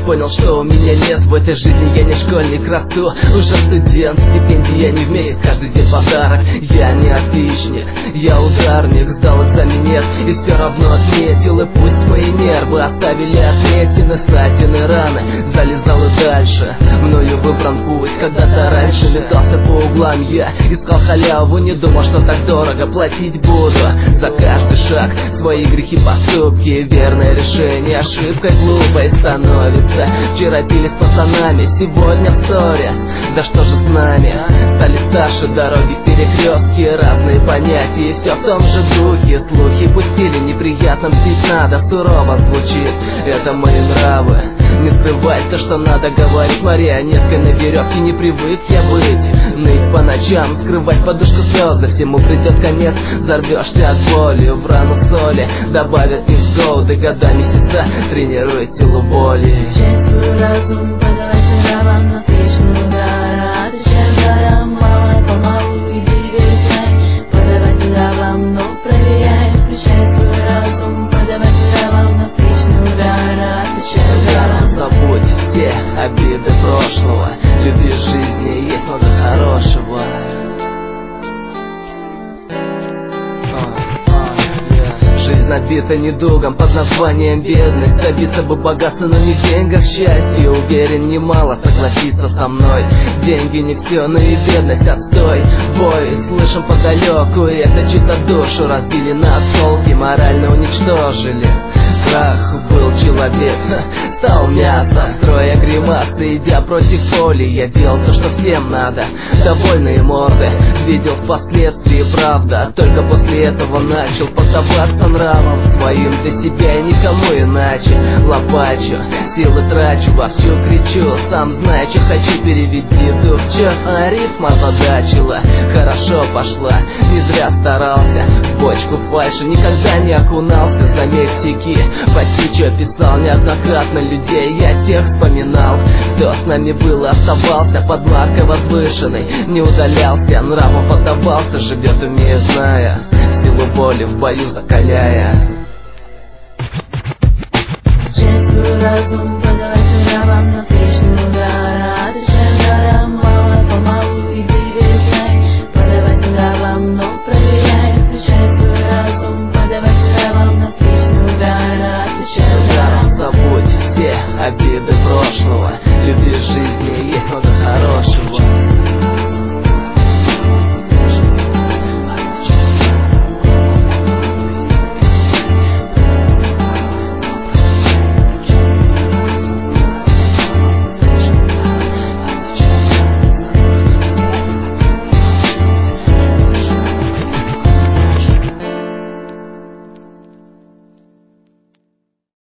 понял, что у меня нет в этой жизни. Я не школьник, расту уже студент, стипендия не в месяц, каждый день подарок. Я не отличник, я ударник, сдал экзамен нет и все равно отметил. И пусть мои нервы оставили отметины, ссадины, раны, залезал и дальше. Мною выбран путь, когда-то раньше метался по углам я, искал халяву, не думал, что так дорого платить буду за каждый шаг. Свои грехи, поступки, верное решение ошибкой глупой становится. Вчера пили с пацанами, сегодня в ссоре. Да что же с нами? Стали старше, дороги в перекрестке, разные понятия, и все в том же духе. Слухи пустили, неприятно мстить надо, сурово звучит, это мои нравы. Не скрывать то, что надо говорить, марионеткой на веревке не привык я быть. Ныть по ночам, скрывать подушку слезы, всему придет конец, взорвешься от боли. В рану соли добавят низгоуды, года, месяца тренирует силу воли. Часть свой разум подавай мировам на встречный удар. Отвечай ударом, мало помалу и двигайся. Подавай мировам, но проверяй. Включай свой разум, подавай мировам на встречный удар. Отвечай ударом. Забудь все обиды прошлого, люби жизни, есть много хорошего. Жизнь набита недугом под названием бедность. Добиться бы богатства, но не в деньгах счастье. Уверен, немало согласится со мной. Деньги не все, но и бедность отстой. Бой слышим подалеку, и это чьи-то душу разбили на осколки, морально уничтожили. Крах был человек, стал мясо, строя гримасы, идя против воли. Я делал то, что всем надо, довольные морды видел впоследствии, правда. Только после этого начал поддаваться нравам своим для себя и никому иначе. Лопачу, силы трачу, вовсю кричу, сам знаю, что хочу, переведи дух. Че, рифма задачила, хорошо пошла, не зря старался. В бочку фальши никогда не окунался, заметь тики. Почти что писал неоднократно людей, я тех вспоминал, кто с нами был и оставался под маркой возвышенной. Не удалялся, нравом поддавался, живет умея, зная силу воли в бою закаляя. Часть свой разум подавай мировам на встречный удар. Отвечай ударом, мало помалу и двигайся. Подавай мировам, но проверяй. Включай свой разум, подавай мировам на встречный удар. Отвечай ударом. Забудь все обиды прошлого, люби жизни, есть много хорошего.